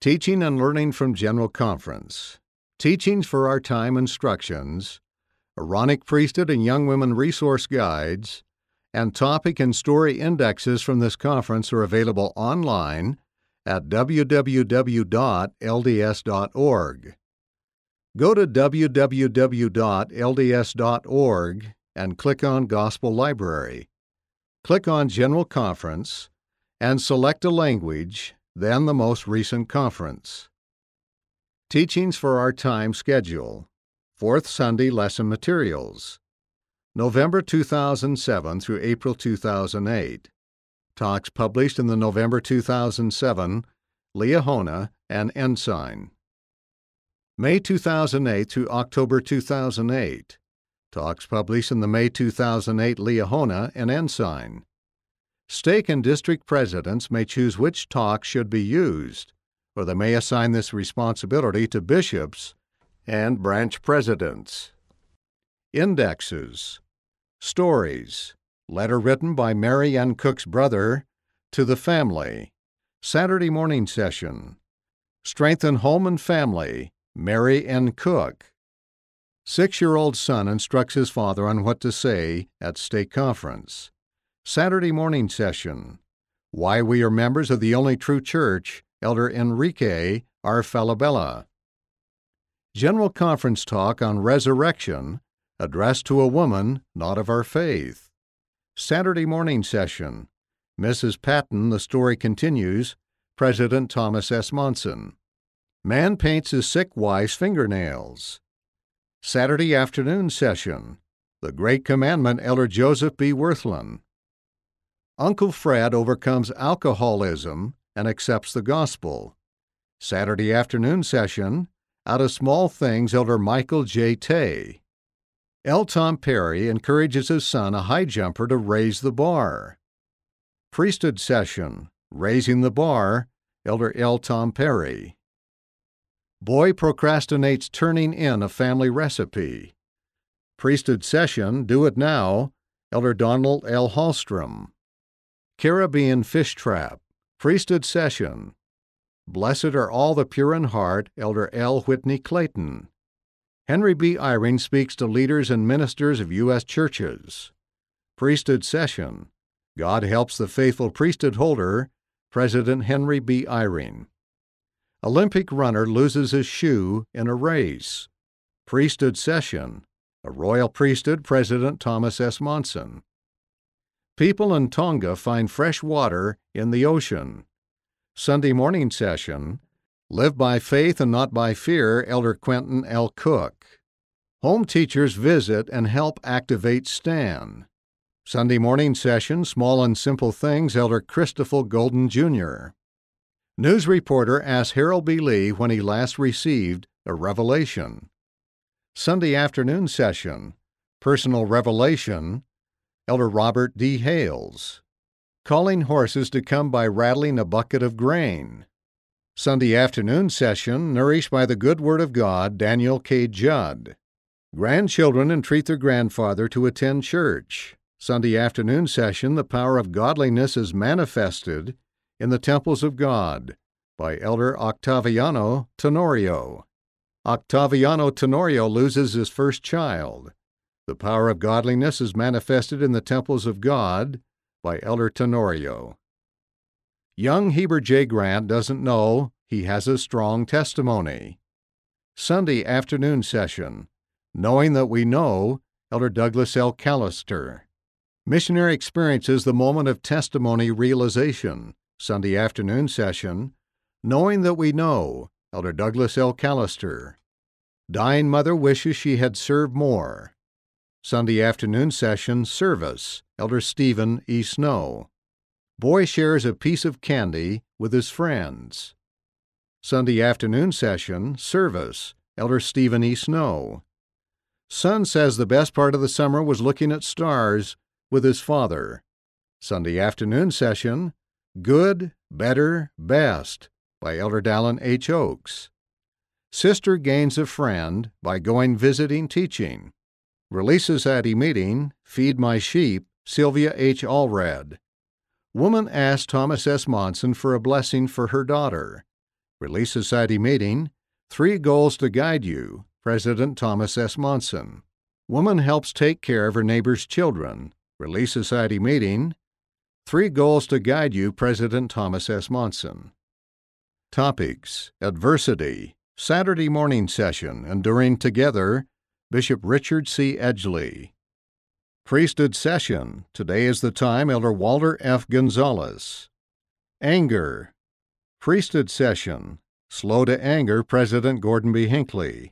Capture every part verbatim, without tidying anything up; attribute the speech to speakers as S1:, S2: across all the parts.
S1: Teaching and Learning from General Conference, Teachings for Our Time Instructions, Aaronic Priesthood and Young Women Resource Guides, and topic and story indexes from this conference are available online at w w w dot l d s dot org. Go to w w w dot l d s dot org and click on Gospel Library. Click on General Conference and select a language, then the most recent conference. Teachings for Our Time Schedule, Fourth Sunday Lesson Materials, November two thousand seven through April two thousand eight. Talks published in the November two thousand seven Liahona and Ensign. May two thousand eight through October two thousand eight. Talks published in the May two thousand eight Liahona and Ensign. Stake and district presidents may choose which talk should be used, or they may assign this responsibility to bishops and branch presidents. Indexes. Stories. Letter written by Mary Ann Cook's brother to the family. Saturday morning session. Strengthen Home and Family. Mary N. Cook. Six-year-old son instructs his father on what to say at stake conference. Saturday morning session. Why we are members of the only true church. Elder Enrique R. Falabella. General Conference talk on resurrection, addressed to a woman not of our faith. Saturday morning session. Missus Patton, the story continues. President Thomas S. Monson. Man paints his sick wife's fingernails. Saturday afternoon session. The Great Commandment, Elder Joseph B. Worthland. Uncle Fred overcomes alcoholism and accepts the gospel. Saturday afternoon session. Out of Small Things, Elder Michael J. Tay. L. Tom Perry encourages his son, a high jumper, to raise the bar. Priesthood session. Raising the bar, Elder L. Tom Perry. Boy procrastinates turning in a family recipe. Priesthood session. Do it now, Elder Donald L. Hallstrom. Caribbean fish trap. Priesthood session. Blessed are all the pure in heart, Elder L. Whitney Clayton. Henry B. Eyring speaks to leaders and ministers of U S churches. Priesthood session. God helps the faithful priesthood holder, President Henry B. Eyring. Olympic runner loses his shoe in a race. Priesthood session. A royal priesthood, President Thomas S. Monson. People in Tonga find fresh water in the ocean. Sunday morning session. Live by faith and not by fear, Elder Quentin L. Cook. Home teachers visit and help activate Stan. Sunday morning session. Small and Simple Things, Elder Christopher Golden, Junior News reporter asks Harold B. Lee when he last received a revelation. Sunday afternoon session. Personal revelation, Elder Robert D. Hales. Calling horses to come by rattling a bucket of grain. Sunday afternoon session. Nourished by the good word of God, Daniel K. Judd. Grandchildren entreat their grandfather to attend church. Sunday afternoon session. The power of godliness is manifested in the temples of God, by Elder Octaviano Tenorio. Octaviano Tenorio loses his first child. The power of godliness is manifested in the temples of God, by Elder Tenorio. Young Heber J. Grant doesn't know he has a strong testimony. Sunday afternoon session. Knowing that we know, Elder Douglas L. Callister. Missionary experiences the moment of testimony realization. Sunday afternoon session. Knowing that we know, Elder Douglas L. Callister. Dying mother wishes she had served more. Sunday afternoon session. Service, Elder Stephen E. Snow. Boy shares a piece of candy with his friends. Sunday afternoon session. Service, Elder Stephen E. Snow. Son says the best part of the summer was looking at stars with his father. Sunday afternoon session. Good, Better, Best, by Elder Dallin H. Oaks. Sister gains a friend by going visiting teaching. Release Society meeting, Feed My Sheep, Sylvia H. Allred. Woman asked Thomas S. Monson for a blessing for her daughter. Relief Society meeting, Three Goals to Guide You, President Thomas S. Monson. Woman helps take care of her neighbor's children. Relief Society meeting, Three Goals to Guide You, President Thomas S. Monson. Topics: Adversity, Saturday morning session, Enduring Together, Bishop Richard C. Edgley. Priesthood session, today is the time, Elder Walter F. Gonzalez. Anger, Priesthood session, Slow to Anger, President Gordon B. Hinckley.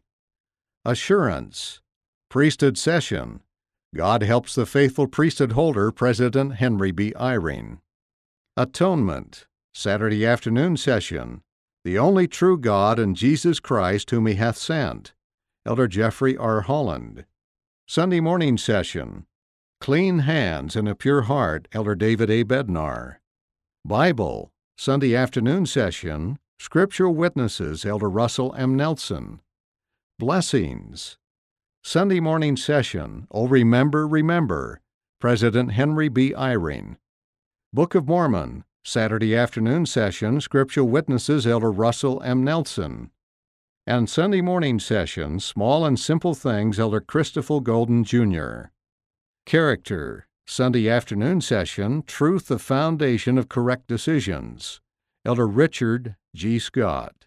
S1: Assurance, Priesthood session, God Helps the Faithful Priesthood Holder, President Henry B. Eyring. Atonement, Saturday afternoon session, The Only True God and Jesus Christ Whom He Hath Sent, Elder Jeffrey R. Holland. Sunday morning session, Clean Hands and a Pure Heart, Elder David A. Bednar. Bible, Sunday afternoon session, Scriptural Witnesses, Elder Russell M. Nelson. Blessings, Sunday morning session, Oh Remember, Remember, President Henry B. Eyring. Book of Mormon, Saturday afternoon session, Scriptural Witnesses, Elder Russell M. Nelson. And Sunday morning session, Small and Simple Things, Elder Christopher Golden, Junior Character, Sunday afternoon session, Truth, the Foundation of Correct Decisions, Elder Richard G. Scott.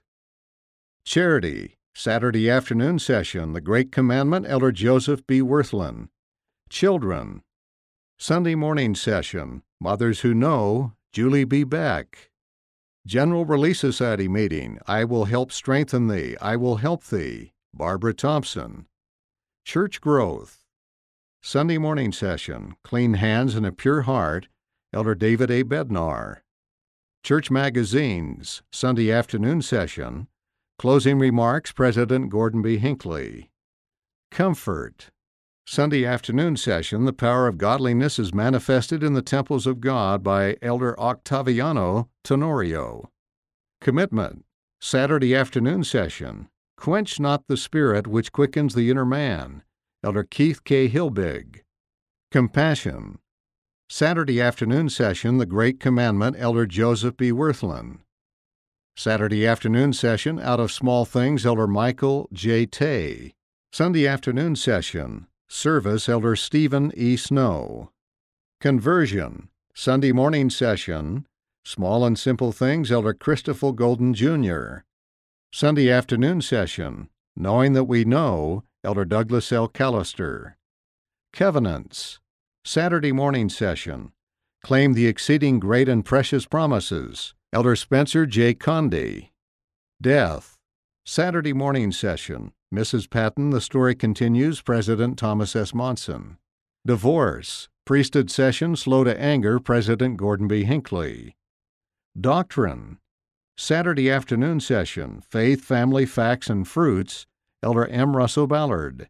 S1: Charity, Saturday afternoon session, The Great Commandment, Elder Joseph B. Worthland. Children, Sunday morning session, Mothers Who Know, Julie B. Beck. General Relief Society meeting, I Will Help Strengthen Thee, I Will Help Thee, Barbara Thompson. Church growth, Sunday morning session, Clean Hands and a Pure Heart, Elder David A. Bednar. Church magazines, Sunday afternoon session, Closing remarks, President Gordon B. Hinckley. Comfort, Sunday afternoon session, The Power of Godliness is Manifested in the Temples of God by Elder Octaviano Tenorio. Commitment, Saturday afternoon session, Quench Not the Spirit Which Quickens the Inner Man, Elder Keith K. Hilbig. Compassion, Saturday afternoon session, The Great Commandment, Elder Joseph B. Worthland. Saturday afternoon session, Out of Small Things, Elder Michael J. Tay. Sunday afternoon session, Service, Elder Stephen E. Snow. Conversion, Sunday morning session, Small and Simple Things, Elder Christopher Golden, Junior Sunday afternoon session, Knowing That We Know, Elder Douglas L. Callister. Covenants, Saturday morning session, Claim the Exceeding Great and Precious Promises, Elder Spencer J. Conde. Death, Saturday morning session, Missus Patton, The Story Continues, President Thomas S. Monson. Divorce, Priesthood session, Slow to Anger, President Gordon B. Hinckley. Doctrine, Saturday afternoon session, Faith, Family, Facts, and Fruits, Elder M. Russell Ballard.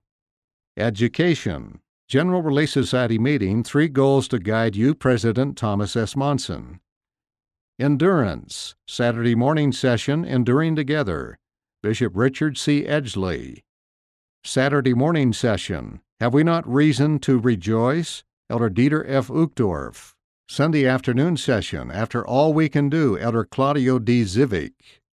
S1: Education, General Relief Society meeting, Three Goals to Guide You, President Thomas S. Monson. Endurance, Saturday morning session, Enduring Together, Bishop Richard C. Edgley. Saturday morning session, Have We Not Reason to Rejoice? Elder Dieter F. Uchtdorf. Sunday afternoon session, After All We Can Do, Elder Claudio D. Zivic.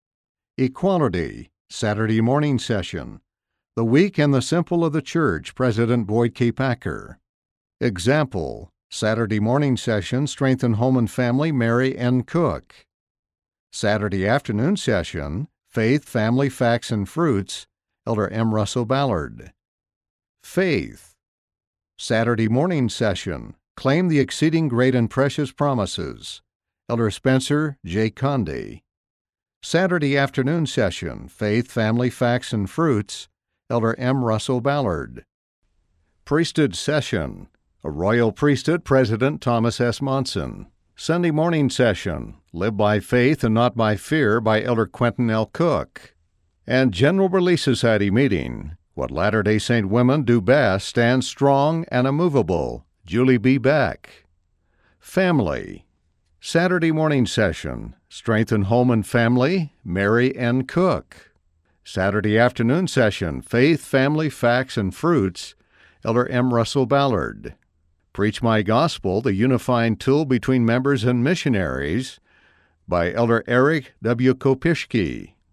S1: Equality, Saturday morning session, The Weak and the Simple of the Church, President Boyd K. Packer. Example, Saturday morning session, Strengthen Home and Family, Mary N. Cook. Saturday afternoon session, Faith, Family, Facts, and Fruits, Elder M. Russell Ballard. Faith, Saturday morning session, Claim the Exceeding Great and Precious Promises, Elder Spencer J. Conde. Saturday afternoon session, Faith, Family, Facts, and Fruits, Elder M. Russell Ballard. Priesthood session, A Royal Priesthood, President Thomas S. Monson. Sunday morning session, Live by Faith and Not by Fear, by Elder Quentin L. Cook. And General Relief Society meeting, What Latter-day Saint Women Do Best, Stand Strong and Immovable, Julie B. Beck. Family, Saturday morning session, Strengthen Home and Family, Mary N. Cook. Saturday afternoon session, Faith, Family, Facts, and Fruits, Elder M. Russell Ballard. Preach My Gospel, the Unifying Tool Between Members and Missionaries, by Elder Eric W. Kopishki.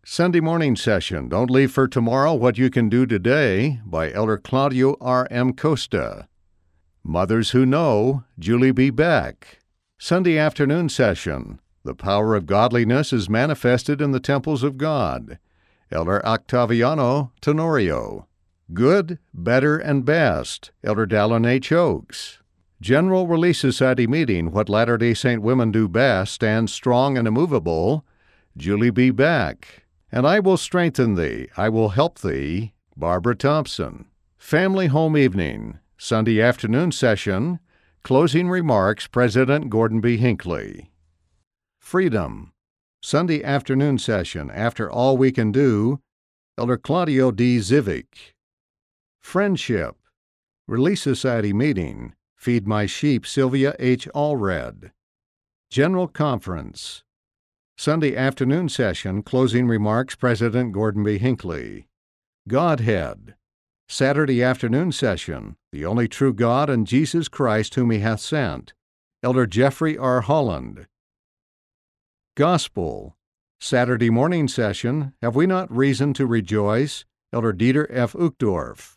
S1: Sunday morning session, Don't Leave for Tomorrow What You Can Do Today by Elder Claudio R M. Costa. Mothers Who Know, Julie B. Beck. Sunday afternoon session, The Power of Godliness is Manifested in the Temples of God. Elder Octaviano Tenorio. Good, Better, and Best, Elder Dallin H. Oaks. General Relief Society meeting, What Latter-day Saint Women Do Best, Stand Strong and Immovable, Julie B. Beck. And I Will Strengthen Thee, I Will Help Thee, Barbara Thompson. Family Home Evening, Sunday afternoon session, Closing Remarks, President Gordon B. Hinckley. Freedom, Sunday afternoon session, After All We Can Do, Elder Claudio D. Zivic. Friendship, Relief Society meeting, Feed My Sheep, Sylvia H. Allred. General Conference, Sunday afternoon session, Closing Remarks, President Gordon B. Hinckley. Godhead, Saturday afternoon session, The Only True God and Jesus Christ whom He hath sent, Elder Jeffrey R. Holland. Gospel, Saturday morning session, Have We Not Reason to Rejoice, Elder Dieter F. Uchtdorf.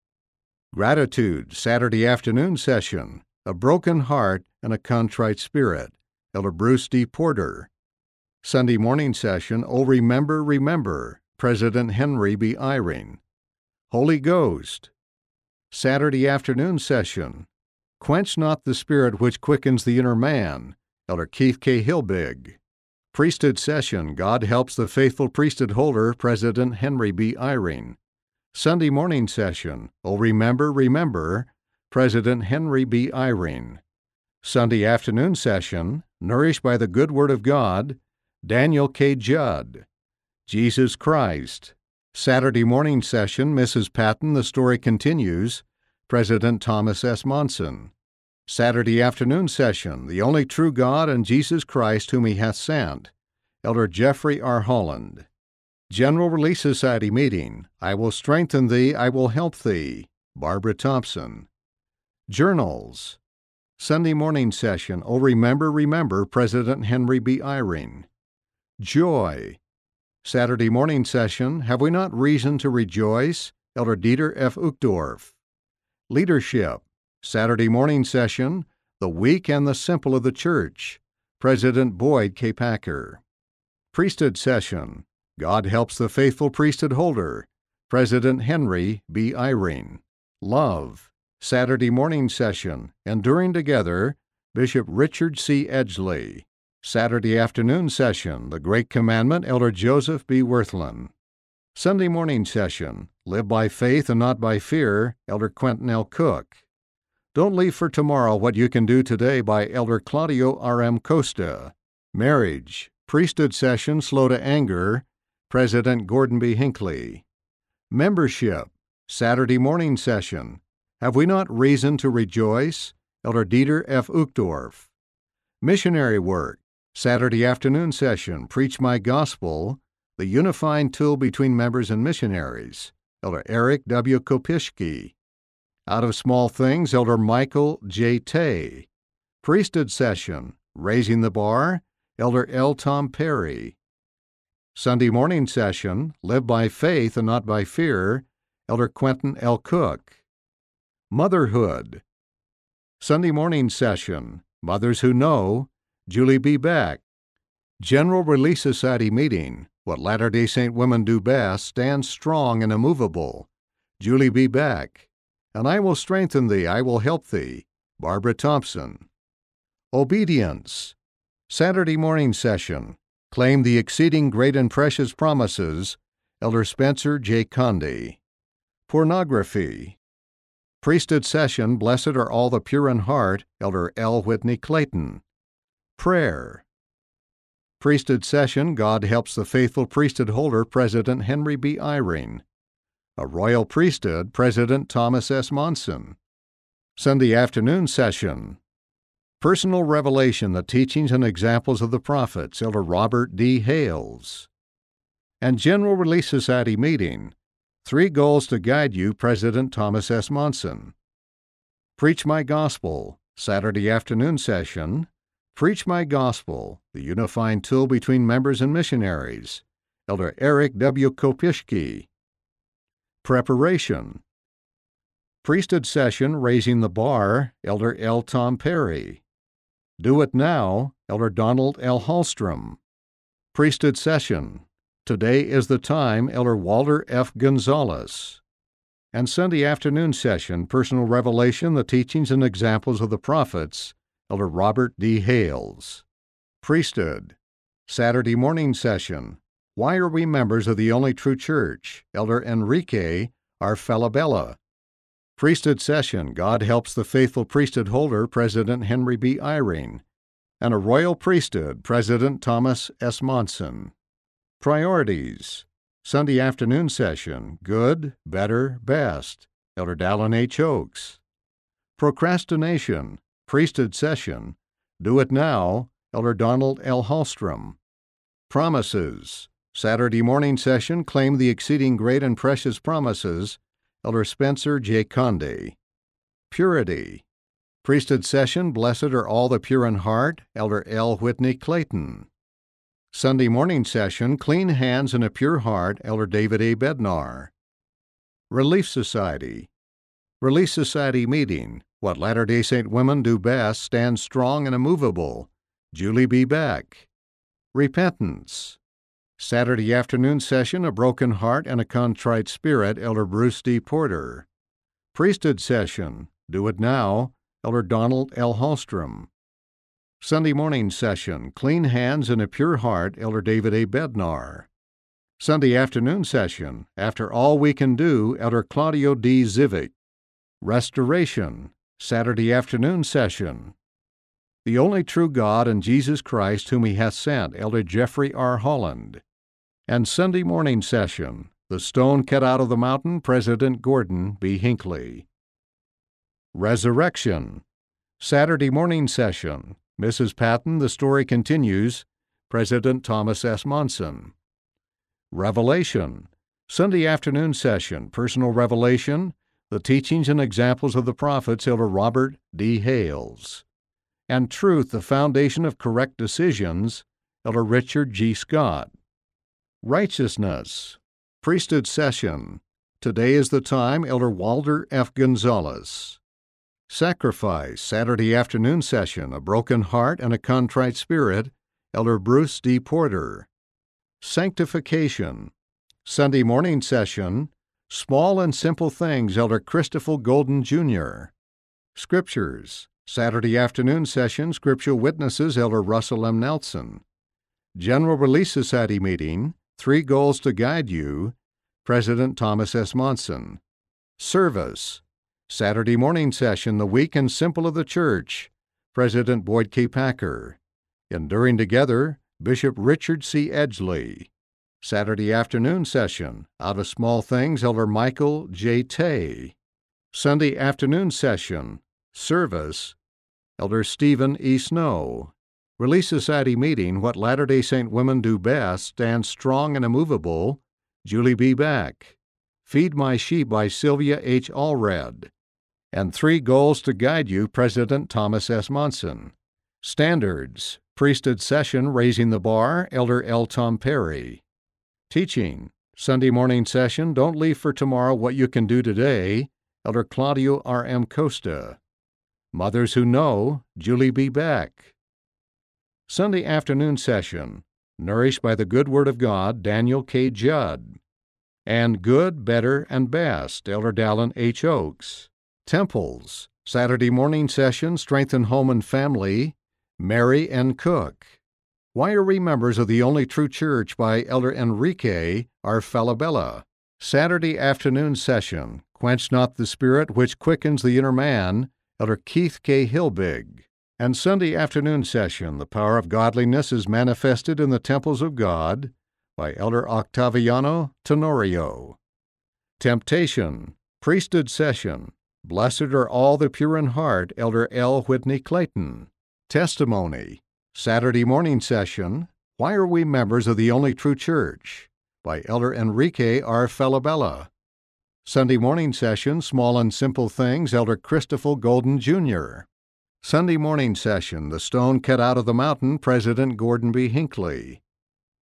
S1: Gratitude, Saturday afternoon session, A Broken Heart and a Contrite Spirit, Elder Bruce D. Porter. Sunday morning session, Oh Remember, Remember, President Henry B. Eyring. Holy Ghost, Saturday afternoon session, Quench Not the Spirit Which Quickens the Inner Man, Elder Keith K. Hilbig. Priesthood session, God Helps the Faithful Priesthood Holder, President Henry B. Eyring. Sunday morning session, Oh Remember, Remember, President Henry B. Eyring. Sunday afternoon session, Nourished by the Good Word of God, Daniel K. Judd. Jesus Christ. Saturday morning session, Missus Patton, The Story Continues, President Thomas S. Monson. Saturday afternoon session, The Only True God and Jesus Christ whom He hath sent, Elder Jeffrey R. Holland. General Relief Society meeting, I Will Strengthen Thee, I Will Help Thee, Barbara Thompson. Journals, Sunday morning session, Oh Remember, Remember, President Henry B. Eyring. Joy, Saturday morning session, Have We Not Reason to Rejoice, Elder Dieter F. Uchtdorf. Leadership, Saturday morning session, The Weak and the Simple of the Church, President Boyd K. Packer. Priesthood session, God Helps the Faithful Priesthood Holder, President Henry B. Eyring. Love, Saturday morning session, Enduring Together, Bishop Richard C. Edgley. Saturday afternoon session, The Great Commandment, Elder Joseph B. Worthland. Sunday morning session, Live by Faith and Not by Fear, Elder Quentin L. Cook. Don't Leave for Tomorrow What You Can Do Today by Elder Claudio R M. Costa. Marriage, Priesthood session, Slow to Anger, President Gordon B. Hinckley. Membership, Saturday morning session, Have We Not Reason to Rejoice, Elder Dieter F. Uchtdorf. Missionary work, Saturday afternoon session, Preach My Gospel, The Unifying Tool Between Members and Missionaries, Elder Eric W. Kopishki. Out of Small Things, Elder Michael J. Tay. Priesthood session, Raising the Bar, Elder L. Tom Perry. Sunday morning session, Live by Faith and Not by Fear, Elder Quentin L. Cook. Motherhood, Sunday morning session, Mothers Who Know, Julie B. Beck. General Relief Society meeting, What Latter-day Saint Women Do Best, Stand Strong and Immovable, Julie B. Beck. And I Will Strengthen Thee, I Will Help Thee, Barbara Thompson. Obedience, Saturday morning session, Claim the Exceeding Great and Precious Promises, Elder Spencer J. Conde. Pornography, Priesthood session, Blessed Are All the Pure in Heart, Elder L. Whitney Clayton. Prayer, Priesthood session, God Helps the Faithful Priesthood Holder, President Henry B. Eyring. A Royal Priesthood, President Thomas S. Monson. Sunday afternoon session, Personal Revelation, The Teachings and Examples of the Prophets, Elder Robert D. Hales. And General Relief Society meeting, Three Goals to Guide You, President Thomas S. Monson. Preach My Gospel, Saturday afternoon session, Preach My Gospel, The Unifying Tool Between Members and Missionaries, Elder Eric W. Kopishki. Preparation. Priesthood session, Raising the Bar, Elder L. Tom Perry. Do It Now, Elder Donald L. Hallstrom. Priesthood session, Today is the Time, Elder Walter F. Gonzalez. And Sunday afternoon session, Personal Revelation, the Teachings and Examples of the Prophets, Elder Robert D. Hales. Priesthood. Saturday morning session, Why Are We Members of the Only True Church, Elder Enrique R. Falabella. Priesthood session, God Helps the Faithful Priesthood Holder, President Henry B. Eyring. And a Royal Priesthood, President Thomas S. Monson. Priorities. Sunday afternoon session, Good, Better, Best, Elder Dallin H. Oaks. Procrastination, Priesthood session, Do It Now, Elder Donald L. Hallstrom. Promises. Saturday morning session, Claim the Exceeding Great and Precious Promises, Elder Spencer J. Conde. Purity. Priesthood session, Blessed Are All the Pure in Heart, Elder L. Whitney Clayton. Sunday morning session, Clean Hands and a Pure Heart, Elder David A. Bednar. Relief Society. Relief Society meeting, What Latter-day Saint Women Do Best, Stand Strong and Immovable, Julie B. Beck. Repentance. Saturday afternoon session, A Broken Heart and a Contrite Spirit, Elder Bruce D. Porter. Priesthood session, Do It Now, Elder Donald L. Hallstrom. Sunday morning session, Clean Hands and a Pure Heart, Elder David A. Bednar. Sunday afternoon session, After All We Can Do, Elder Claudio D. Zivic. Restoration. Saturday afternoon session, The Only True God and Jesus Christ Whom He Hath Sent, Elder Jeffrey R. Holland. And Sunday morning session, The Stone Cut Out of the Mountain, President Gordon B. Hinckley. Resurrection. Saturday morning session, Missus Patton, The Story Continues, President Thomas S. Monson. Revelation. Sunday afternoon session, Personal Revelation, The Teachings and Examples of the Prophets, Elder Robert D. Hales. And Truth, the Foundation of Correct Decisions, Elder Richard G. Scott. Righteousness. Priesthood session, Today is the Time, Elder Walter F. Gonzalez. Sacrifice, Saturday afternoon session, A Broken Heart and a Contrite Spirit, Elder Bruce D. Porter. Sanctification. Sunday morning session, Small and Simple Things, Elder Christopher Golden, Junior Scriptures. Saturday afternoon session, Scriptural Witnesses, Elder Russell M. Nelson. General Relief Society meeting, Three Goals to Guide You, President Thomas S. Monson. Service. Saturday morning session, The Weak and Simple of the Church, President Boyd K. Packer. Enduring Together, Bishop Richard C. Edgley. Saturday afternoon session, Out of Small Things, Elder Michael J. Tay. Sunday afternoon session, Service, Elder Stephen E. Snow. Relief Society meeting, What Latter-day Saint Women Do Best, Stand Strong and Immovable, Julie B. Beck. Feed My Sheep by Sylvia H. Allred. And Three Goals to Guide You, President Thomas S. Monson. Standards. Priesthood session, Raising the Bar, Elder L. Tom Perry. Teaching. Sunday morning session, Don't Leave for Tomorrow What You Can Do Today, Elder Claudio R. M. Costa. Mothers Who Know, Julie B. Beck. Sunday afternoon session, Nourished by the Good Word of God, Daniel K. Judd. And Good, Better, and Best, Elder Dallin H. Oaks. Temples. Saturday morning session, Strengthen Home and Family, Mary N. Cook. Why Are We Members of the Only True Church by Elder Enrique R. Falabella. Saturday afternoon session, Quench Not the Spirit Which Quickens the Inner Man, Elder Keith K. Hilbig. And Sunday afternoon session, The Power of Godliness is Manifested in the Temples of God, by Elder Octaviano Tenorio. Temptation. Priesthood session, Blessed Are All the Pure in Heart, Elder L. Whitney Clayton. Testimony. Saturday morning session, Why Are We Members of the Only True Church, by Elder Enrique R. Falabella. Sunday morning session, Small and Simple Things, Elder Christopher Golden, Junior Sunday morning session, The Stone Cut Out of the Mountain, President Gordon B. Hinckley.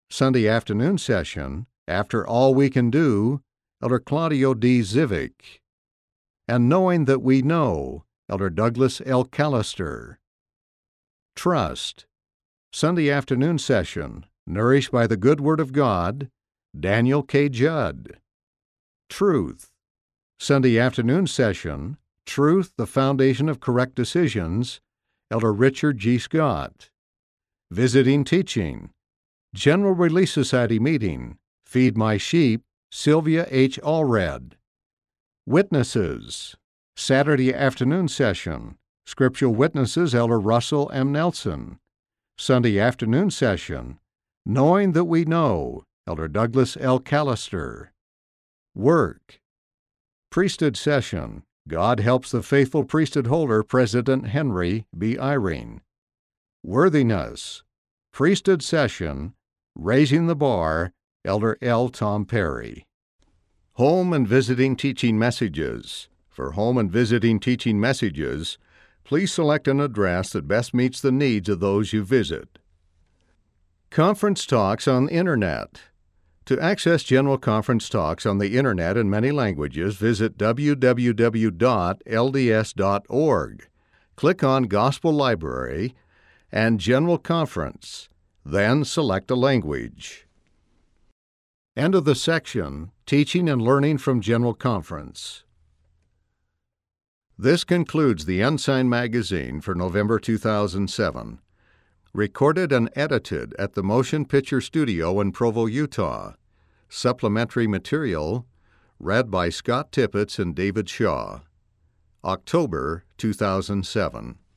S1: Sunday afternoon session, After All We Can Do, Elder Claudio D. Zivic. And Knowing That We Know, Elder Douglas L. Callister. Trust. Sunday afternoon session, Nourished by the Good Word of God, Daniel K. Judd. Truth. Sunday afternoon session, Truth, the Foundation of Correct Decisions, Elder Richard G. Scott. Visiting Teaching. General Release Society meeting, Feed My Sheep, Sylvia H. Allred. Witnesses. Saturday afternoon session, Scriptural Witnesses, Elder Russell M. Nelson. Sunday afternoon session, Knowing That We Know, Elder Douglas L. Callister. Work. Priesthood session, God Helps the Faithful Priesthood Holder, President Henry B. Eyring. Worthiness. Priesthood session, Raising the Bar, Elder L. Tom Perry. Home and Visiting Teaching Messages. For home and visiting teaching messages, please select an address that best meets the needs of those you visit. Conference talks on the Internet. To access general conference talks on the Internet in many languages, visit w w w dot l d s dot org. Click on Gospel Library and General Conference, then select a language. End of the section, Teaching and Learning from General Conference. This concludes the Ensign Magazine for November two thousand seven. Recorded and edited at the Motion Picture Studio in Provo, Utah. Supplementary material read by Scott Tippett and David Shaw. October two thousand seven.